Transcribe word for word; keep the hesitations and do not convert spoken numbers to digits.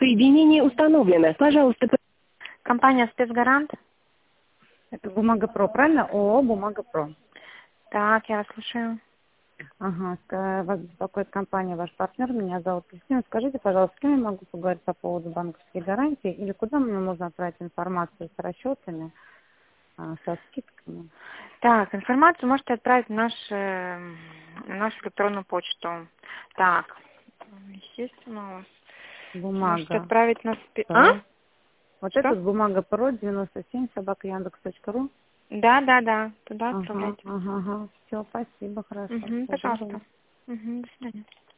Соединение установлено. Пожалуйста. п- Компания «Спецгарант». Это Бумага Про, правильно? ООО Бумага Про. Так, я вас слушаю. Ага, ска- вас беспокоит компания, ваш партнер, меня зовут Кристина. Скажите, пожалуйста, с кем я могу поговорить по поводу банковских гарантий или куда мне можно отправить информацию с расчетами, а, со скидками? Так, информацию можете отправить в наш, э, на нашу электронную почту. Так, естественно, у вас можете Бумага отправить на спи... А? Про. Вот Что? этот Бумага Про девяносто семь собака яндекс точка ру. Да, да, да. Туда Ага, отправляйте. ага, ага. Все, спасибо, хорошо. Угу, Всего доброго. пожалуйста. Угу, до свидания.